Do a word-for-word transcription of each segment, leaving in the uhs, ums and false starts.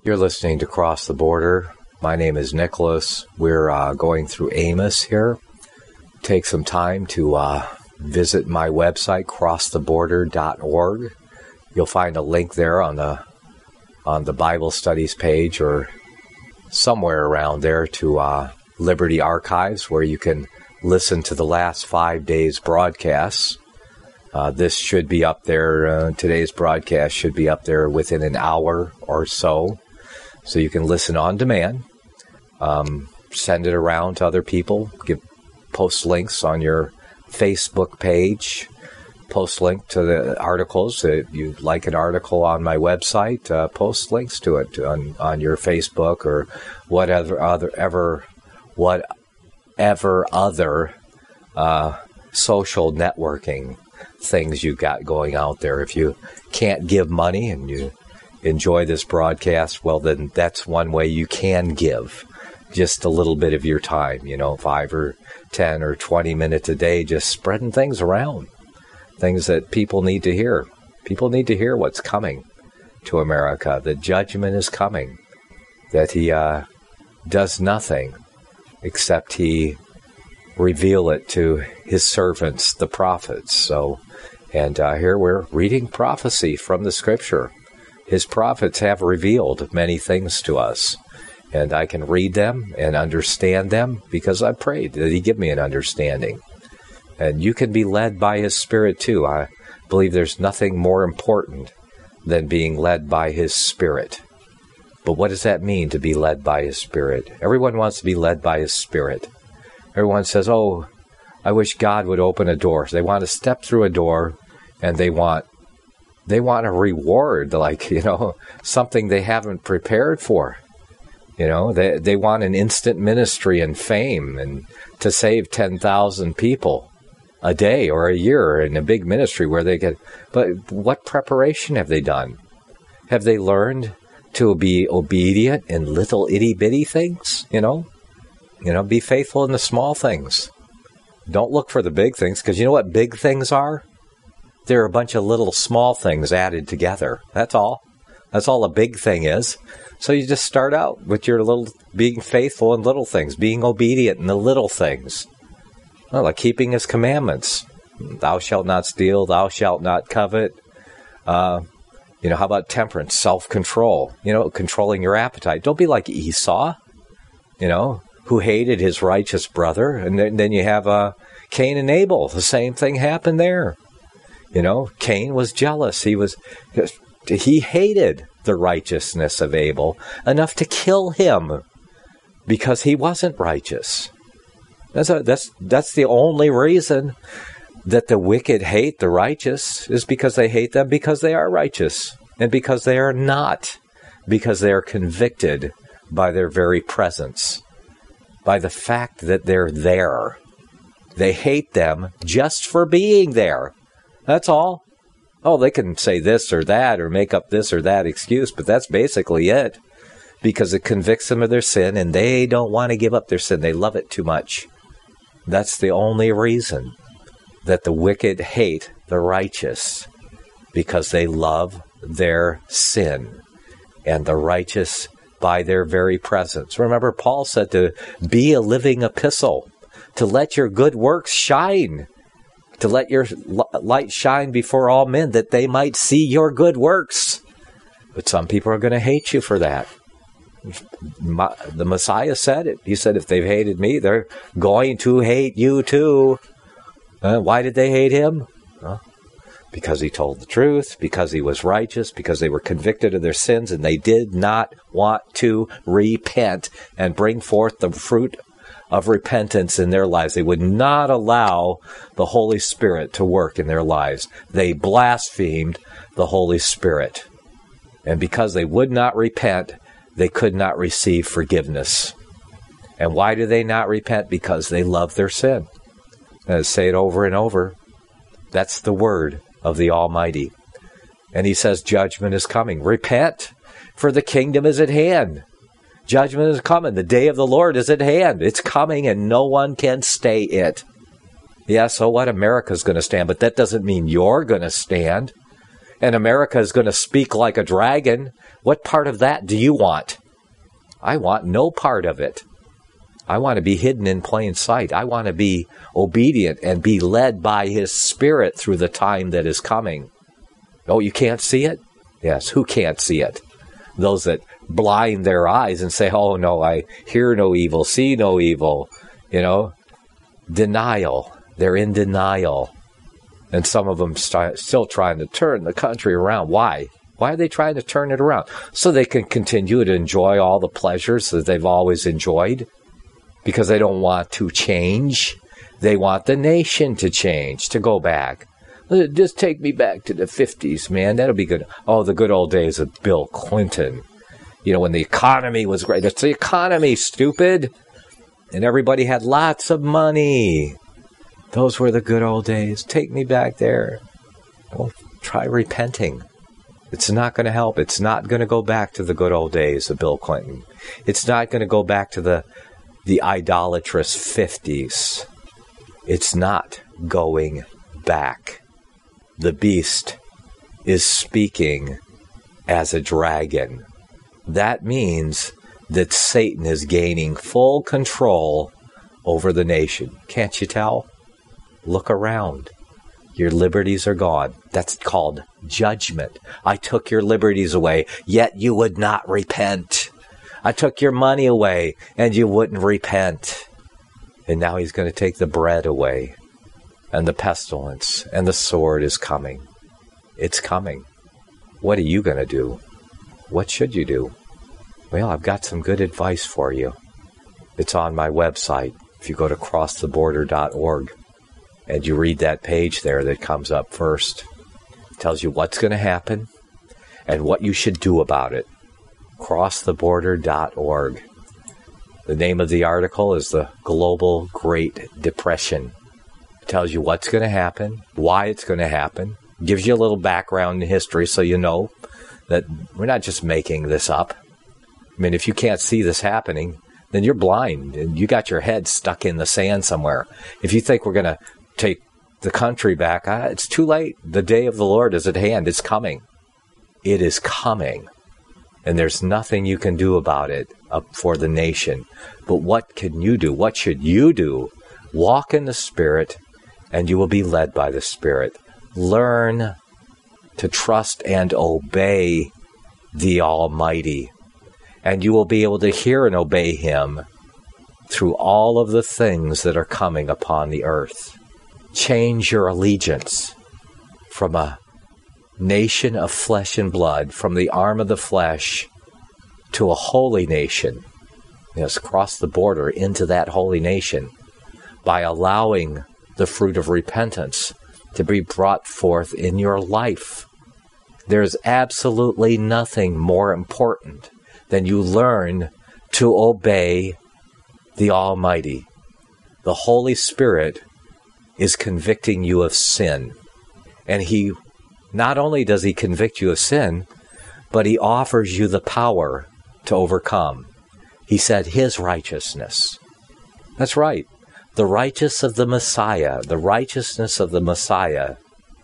You're listening to Cross the Border. My name is Nicholas. We're uh, going through Amos here. Take some time to uh, visit my website, cross the border dot org. You'll find a link there on the on the Bible Studies page or somewhere around there to uh, Liberty Archives, where you can listen to the last five days' broadcasts. Uh, this should be up there. Uh, today's broadcast should be up there within an hour or so. So you can listen on demand, um, send it around to other people, give post links on your Facebook page, post link to the articles. If you like an article on my website, uh, post links to it on, on your Facebook or whatever other ever whatever other uh, social networking things you've got going out there. If you can't give money and you enjoy this broadcast, well, then that's one way you can give just a little bit of your time, you know, five or ten or twenty minutes a day, just spreading things around, things that people need to hear. People need to hear what's coming to America. The judgment is coming, that he uh, does nothing except he reveal it to his servants, the prophets. So, and uh, here we're reading prophecy from the scripture. His prophets have revealed many things to us, and I can read them and understand them because I prayed that he give me an understanding. And you can be led by his Spirit too. I believe there's nothing more important than being led by his Spirit. But what does that mean, to be led by his Spirit? Everyone wants to be led by his Spirit. Everyone says, oh, I wish God would open a door. They want to step through a door, and they want They want a reward, like, you know, something they haven't prepared for. You know, they they want an instant ministry and fame and to save ten thousand people a day or a year in a big ministry where they get, but what preparation have they done? Have they learned to be obedient in little itty-bitty things, you know? You know, be faithful in the small things. Don't look for the big things, because you know what big things are? They're a bunch of little small things added together. That's all. That's all a big thing is. So you just start out with your little, being faithful in little things, being obedient in the little things. Well, like keeping his commandments. Thou shalt not steal, thou shalt not covet. Uh, you know, how about temperance, self-control? You know, controlling your appetite. Don't be like Esau, you know, who hated his righteous brother. And then, then you have uh, Cain and Abel. The same thing happened there. You know, Cain was jealous. He was, he hated the righteousness of Abel enough to kill him because he wasn't righteous. That's a, that's that's the only reason that the wicked hate the righteous, is because they hate them because they are righteous, and because they are not, because they are convicted by their very presence, by the fact that they're there. They hate them just for being there. That's all. Oh, they can say this or that or make up this or that excuse, but that's basically it, because it convicts them of their sin, and they don't want to give up their sin. They love it too much. That's the only reason that the wicked hate the righteous, because they love their sin, and the righteous by their very presence. Remember, Paul said to be a living epistle, to let your good works shine, to let your light shine before all men, that they might see your good works. But some people are going to hate you for that. My, the Messiah said it. He said, if they've hated me, they're going to hate you too. Uh, why did they hate him? Well, because he told the truth, because he was righteous, because they were convicted of their sins, and they did not want to repent and bring forth the fruit of repentance in their lives. They would not allow the Holy Spirit to work in their lives. They blasphemed the Holy Spirit. And because they would not repent, they could not receive forgiveness. And why do they not repent? Because they love their sin. And I say it over and over. That's the word of the Almighty. And he says judgment is coming. Repent, for the kingdom is at hand. Judgment is coming. The day of the Lord is at hand. It's coming, and no one can stay it. Yeah, so what? America's going to stand, but that doesn't mean you're going to stand. And America is going to speak like a dragon What part of that do you want? I want no part of it. I want to be hidden in plain sight. I want to be obedient and be led by His Spirit through the time that is coming. Oh, you can't see it? Yes, who can't see it? Those that blind their eyes and say, oh no, I hear no evil, see no evil. You know, denial. They're in denial. And some of them st- still trying to turn the country around. Why? Why are they trying to turn it around? So they can continue to enjoy all the pleasures that they've always enjoyed. Because they don't want to change. They want the nation to change, to go back. Just take me back to the fifties, man. That'll be good. Oh, the good old days of Bill Clinton. You know, when the economy was great. It's the economy, stupid. And everybody had lots of money. Those were the good old days. Take me back there. Well, try repenting. It's not going to help. It's not going to go back to the good old days of Bill Clinton. It's not going to go back to the the idolatrous fifties. It's not going back. The beast is speaking as a dragon. That means that Satan is gaining full control over the nation. Can't you tell? Look around. Your liberties are gone. That's called judgment. I took your liberties away, yet you would not repent. I took your money away, and you wouldn't repent. And now He's going to take the bread away. And the pestilence and the sword is coming. It's coming. What are you going to do? What should you do? Well, I've got some good advice for you. It's on my website. If you go to cross the border dot org and you read that page there that comes up first, it tells you what's going to happen and what you should do about it. cross the border dot org. The name of the article is The Global Great Depression. It tells you what's going to happen, why it's going to happen, gives you a little background in history so you know that we're not just making this up. I mean, if you can't see this happening, then you're blind and you got your head stuck in the sand somewhere. If you think we're going to take the country back, uh, it's too late. The day of the Lord is at hand. It's coming. It is coming. And there's nothing you can do about it up for the nation. But what can you do? What should you do? Walk in the Spirit, and you will be led by the Spirit. Learn to trust and obey the Almighty. And you will be able to hear and obey Him through all of the things that are coming upon the earth. Change your allegiance from a nation of flesh and blood, from the arm of the flesh, to a holy nation. Yes, cross the border into that holy nation by allowing the fruit of repentance to be brought forth in your life. There's absolutely nothing more important than you learn to obey the Almighty. The Holy Spirit is convicting you of sin. And He, not only does He convict you of sin, but He offers you the power to overcome. He said His righteousness. That's right. The righteousness of the Messiah, the righteousness of the Messiah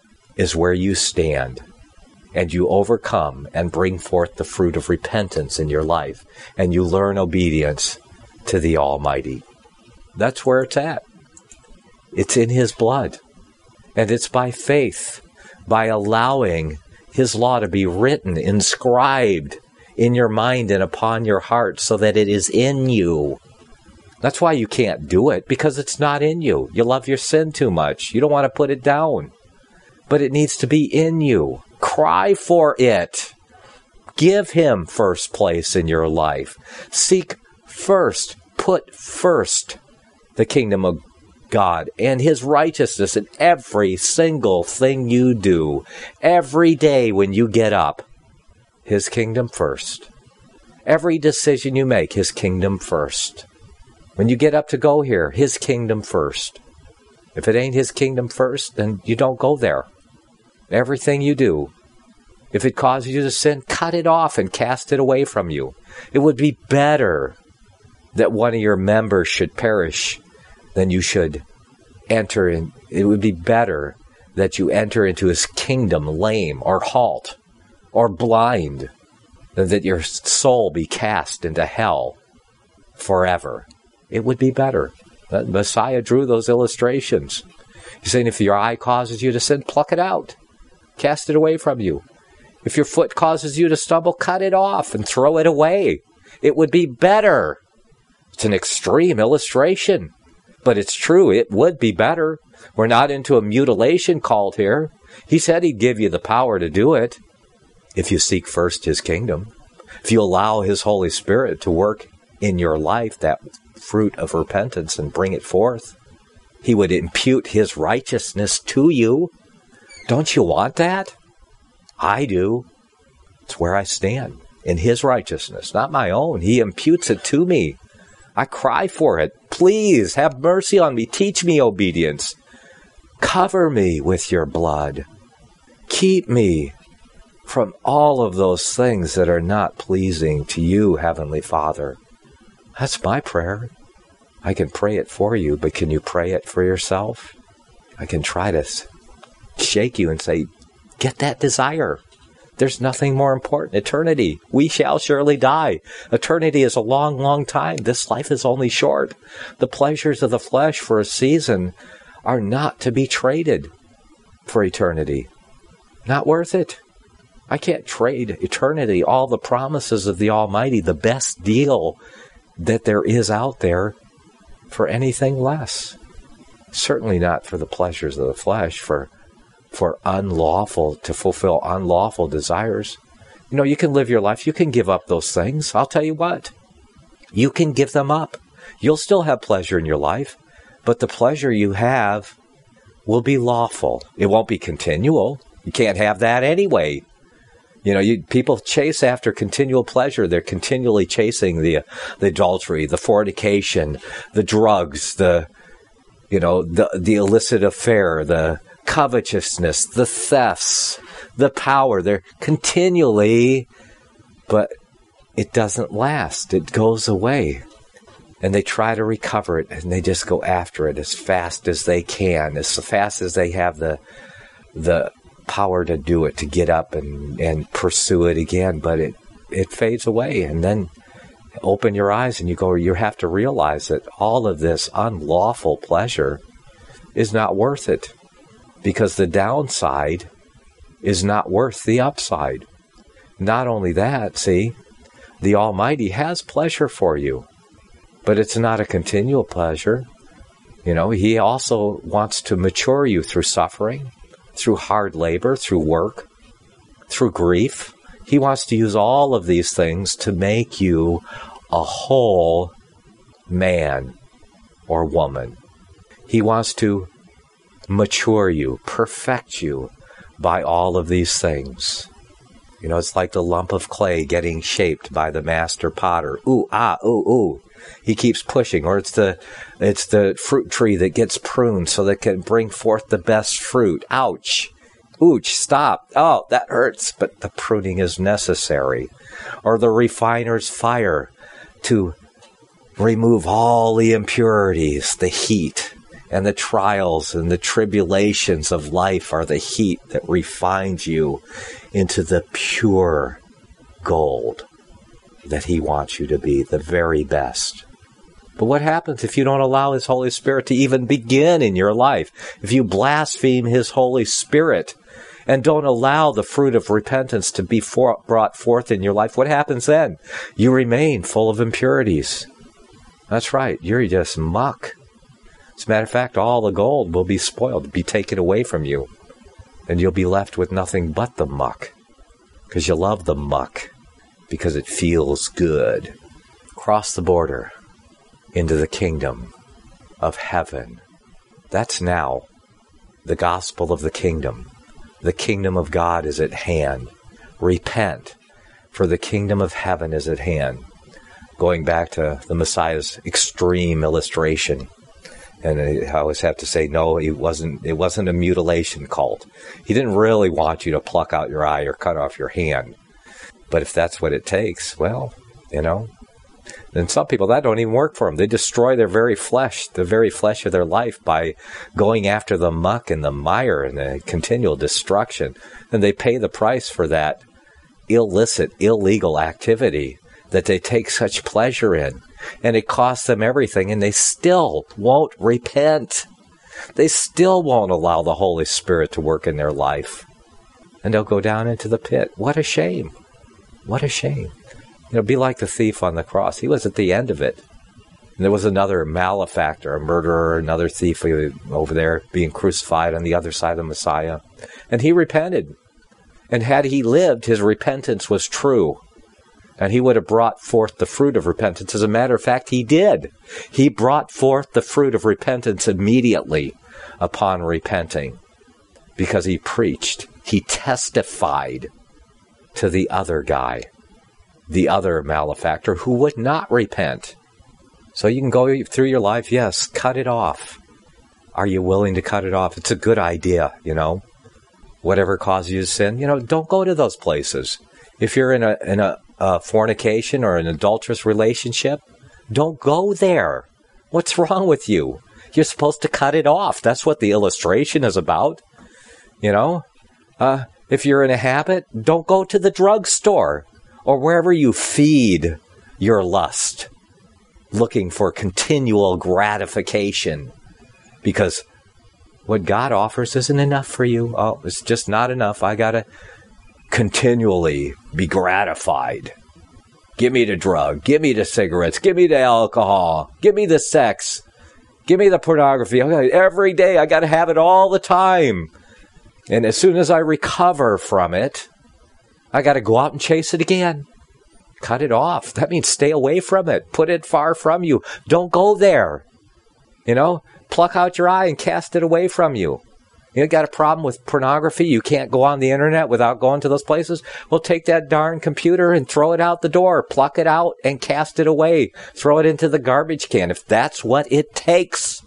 is where you stand. And you overcome and bring forth the fruit of repentance in your life. And you learn obedience to the Almighty. That's where it's at. It's in His blood. And it's by faith, by allowing His law to be written, inscribed in your mind and upon your heart so that it is in you. That's why you can't do it, because it's not in you. You love your sin too much. You don't want to put it down. But it needs to be in you. Cry for it. Give Him first place in your life. Seek first, put first the kingdom of God and His righteousness in every single thing you do. Every day when you get up, His kingdom first. Every decision you make, His kingdom first. When you get up to go here, His kingdom first. If it ain't His kingdom first, then you don't go there. Everything you do, if it causes you to sin, cut it off and cast it away from you. It would be better that one of your members should perish than you should enter in. It would be better that you enter into His kingdom lame or halt or blind than that your soul be cast into hell forever. It would be better. The Messiah drew those illustrations. He's saying if your eye causes you to sin, pluck it out. Cast it away from you. If your foot causes you to stumble, cut it off and throw it away. It would be better. It's an extreme illustration, but it's true. It would be better. We're not into a mutilation cult here. He said he'd give you the power to do it if you seek first his kingdom. If you allow his Holy Spirit to work in your life, that fruit of repentance, and bring it forth. He would impute his righteousness to you. Don't you want that? I do. It's where I stand, in his righteousness, not my own. He imputes it to me. I cry for it. Please, have mercy on me. Teach me obedience. Cover me with your blood. Keep me from all of those things that are not pleasing to you, Heavenly Father. That's my prayer. I can pray it for you, but can you pray it for yourself? I can try to shake you and say, get that desire. There's nothing more important. Eternity. We shall surely die. Eternity is a long, long time. This life is only short. The pleasures of the flesh for a season are not to be traded for eternity. Not worth it. I can't trade eternity, all the promises of the Almighty, the best deal that there is out there, for anything less. Certainly not for the pleasures of the flesh, for for unlawful, to fulfill unlawful desires. You know, you can live your life, you can give up those things. I'll tell you what, you can give them up. You'll still have pleasure in your life, but the pleasure you have will be lawful. It won't be continual. You can't have that anyway. You know, you, people chase after continual pleasure. They're continually chasing the the adultery, the fornication, the drugs, the, you know, the the illicit affair, the covetousness, the thefts, the power. They're continually, but it doesn't last. It goes away. And they try to recover it, and they just go after it as fast as they can, as fast as they have the the power to do it, to get up and, and pursue it again. But it, it fades away. And then open your eyes and you go, you have to realize that all of this unlawful pleasure is not worth it, because the downside is not worth the upside. Not only that, see, the Almighty has pleasure for you, but it's not a continual pleasure. You know, he also wants to mature you through suffering, through hard labor, through work, through grief. He wants to use all of these things to make you a whole man or woman. He wants to mature you, perfect you by all of these things. You know, it's like the lump of clay getting shaped by the master potter. Ooh, ah, ooh, ooh. He keeps pushing. Or it's the it's the fruit tree that gets pruned so that it can bring forth the best fruit. Ouch. Ouch, stop. Oh, that hurts. But the pruning is necessary. Or the refiner's fire to remove all the impurities, the heat, and the trials and the tribulations of life are the heat that refines you into the pure gold that he wants you to be, the very best. But what happens if you don't allow his Holy Spirit to even begin in your life? If you blaspheme his Holy Spirit and don't allow the fruit of repentance to be for, brought forth in your life, what happens then? You remain full of impurities. That's right, you're just muck. As a matter of fact, all the gold will be spoiled, be taken away from you, and you'll be left with nothing but the muck, because you love the muck, because it feels good. Cross the border into the kingdom of heaven. That's now. The gospel of the kingdom. The kingdom of God is at hand. Repent, for the kingdom of heaven is at hand. Going back to the Messiah's extreme illustration. And I always have to say, no, it wasn't, it wasn't a mutilation cult. He didn't really want you to pluck out your eye or cut off your hand. But if that's what it takes, well, you know, then some people, that don't even work for them. They destroy their very flesh, the very flesh of their life, by going after the muck and the mire and the continual destruction. And they pay the price for that illicit, illegal activity that they take such pleasure in. And it costs them everything, and they still won't repent. They still won't allow the Holy Spirit to work in their life. And they'll go down into the pit. What a shame. What a shame. It'll be like the thief on the cross. He was at the end of it. And there was another malefactor, a murderer, another thief over there being crucified on the other side of the Messiah. And he repented. And had he lived, his repentance was true. And he would have brought forth the fruit of repentance. As a matter of fact, he did. He brought forth the fruit of repentance immediately upon repenting. Because he preached. He testified to the other guy, the other malefactor who would not repent. So you can go through your life, yes, cut it off. Are you willing to cut it off? It's a good idea, you know. Whatever causes you to sin, you know, don't go to those places. If you're in a in a, a fornication or an adulterous relationship, don't go there. What's wrong with you? You're supposed to cut it off. That's what the illustration is about. You know, uh, if you're in a habit, don't go to the drugstore or wherever you feed your lust, looking for continual gratification, because what God offers isn't enough for you. Oh, it's just not enough. I got to continually be gratified. Give me the drug. Give me the cigarettes. Give me the alcohol. Give me the sex. Give me the pornography. Okay, every day I got to have it all the time. And as soon as I recover from it, I got to go out and chase it again. Cut it off. That means stay away from it. Put it far from you. Don't go there. You know, pluck out your eye and cast it away from you. You got a problem with pornography? You can't go on the internet without going to those places? Well, take that darn computer and throw it out the door. Pluck it out and cast it away. Throw it into the garbage can if that's what it takes.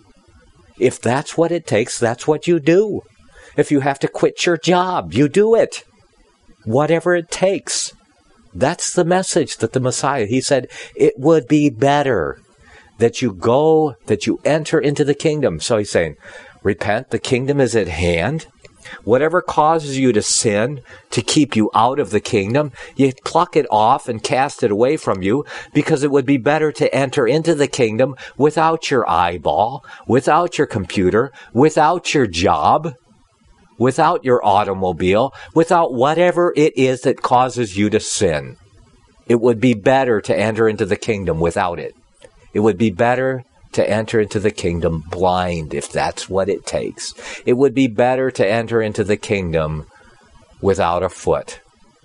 If that's what it takes, that's what you do. If you have to quit your job, you do it. Whatever it takes. That's the message that the Messiah, he said, it would be better that you go, that you enter into the kingdom. So he's saying, repent, the kingdom is at hand. Whatever causes you to sin, to keep you out of the kingdom, you pluck it off and cast it away from you, because it would be better to enter into the kingdom without your eyeball, without your computer, without your job, without your automobile, without whatever it is that causes you to sin. It would be better to enter into the kingdom without it. It would be better to enter into the kingdom blind, if that's what it takes. It would be better to enter into the kingdom without a foot,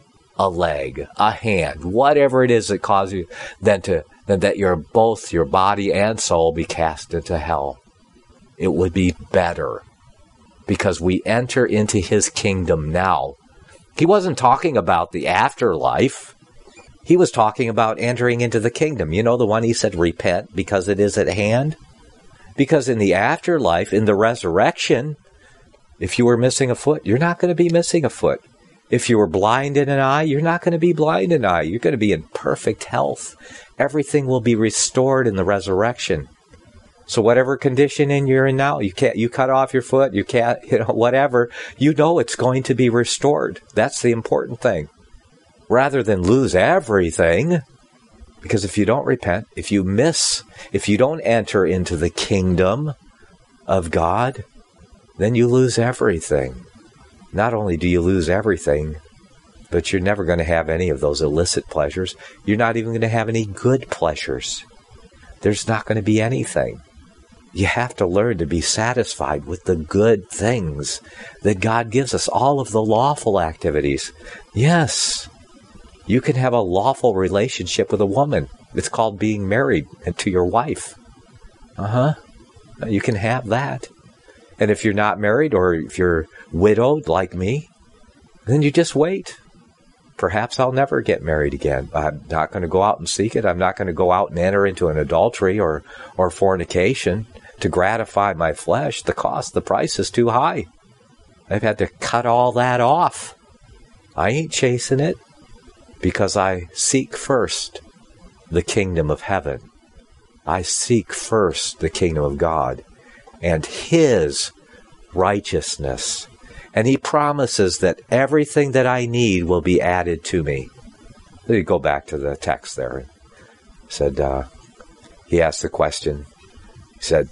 a leg, a hand, whatever it is that causes you, than to than that your both your body and soul be cast into hell. It would be better, because we enter into his kingdom now. He wasn't talking about the afterlife. He was talking about entering into the kingdom. You know, the one he said, repent, because it is at hand? Because in the afterlife, in the resurrection, if you were missing a foot, you're not going to be missing a foot. If you were blind in an eye, you're not going to be blind in an eye. You're going to be in perfect health. Everything will be restored in the resurrection. So whatever condition in you're in now, you can't, you cut off your foot, you can't, you know, whatever, you know it's going to be restored. That's the important thing. Rather than lose everything, because if you don't repent, if you miss, if you don't enter into the kingdom of God, then you lose everything. Not only do you lose everything, but you're never going to have any of those illicit pleasures. You're not even going to have any good pleasures. There's not going to be anything. You have to learn to be satisfied with the good things that God gives us, all of the lawful activities. Yes, you can have a lawful relationship with a woman. It's called being married to your wife. Uh-huh. You can have that. And if you're not married, or if you're widowed like me, then you just wait. Perhaps I'll never get married again. I'm not going to go out and seek it. I'm not going to go out and enter into an adultery or, or fornication to gratify my flesh. The cost, the price is too high. I've had to cut all that off. I ain't chasing it, because I seek first the kingdom of heaven. I seek first the kingdom of God and his righteousness. And he promises that everything that I need will be added to me. Let me go back to the text there. He said, uh, he asked the question. He said,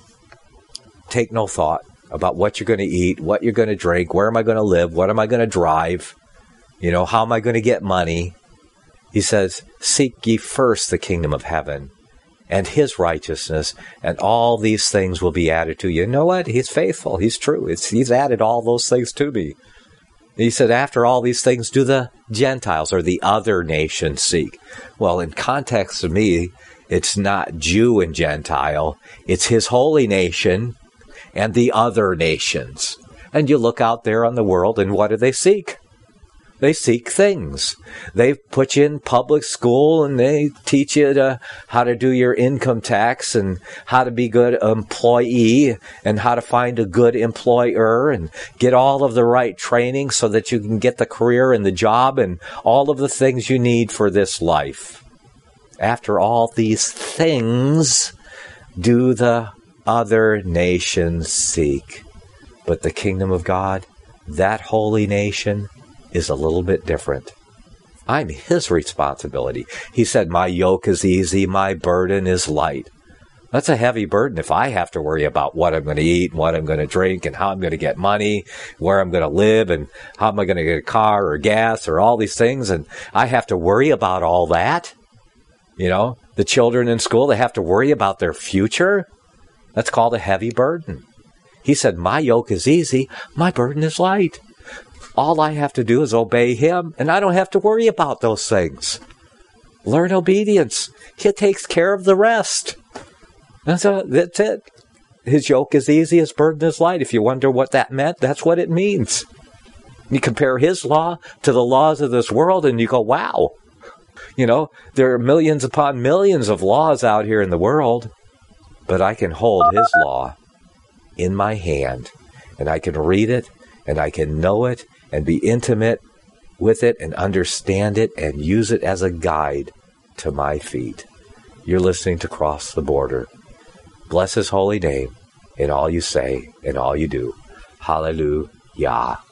take no thought about what you're going to eat, what you're going to drink, where am I going to live, what am I going to drive, you know, how am I going to get money? He says, seek ye first the kingdom of heaven and his righteousness, and all these things will be added to you. You know what? He's faithful. He's true. It's, he's added all those things to me. He said, after all these things, do the Gentiles or the other nations seek? Well, in context to me, it's not Jew and Gentile. It's his holy nation and the other nations. And you look out there on the world, and what do they seek? They seek things. They put you in public school, and they teach you to, how to do your income tax, and how to be a good employee, and how to find a good employer, and get all of the right training so that you can get the career and the job and all of the things you need for this life. After all these things, do the other nations seek. But the kingdom of God, that holy nation, is a little bit different. I'm his responsibility. He said, my yoke is easy, my burden is light. That's a heavy burden if I have to worry about what I'm going to eat, and what I'm going to drink, and how I'm going to get money, where I'm going to live, and how am I going to get a car or gas or all these things, and I have to worry about all that. You know, the children in school, they have to worry about their future. That's called a heavy burden. He said, my yoke is easy, my burden is light. All I have to do is obey him, and I don't have to worry about those things. Learn obedience. He takes care of the rest. That's, a, that's it. His yoke is easy, his burden is light. If you wonder what that meant, that's what it means. You compare his law to the laws of this world, and you go, wow. You know, there are millions upon millions of laws out here in the world, but I can hold his law in my hand, and I can read it, and I can know it, and be intimate with it, and understand it, and use it as a guide to my feet. You're listening to Cross the Border. Bless his holy name in all you say and all you do. Hallelujah.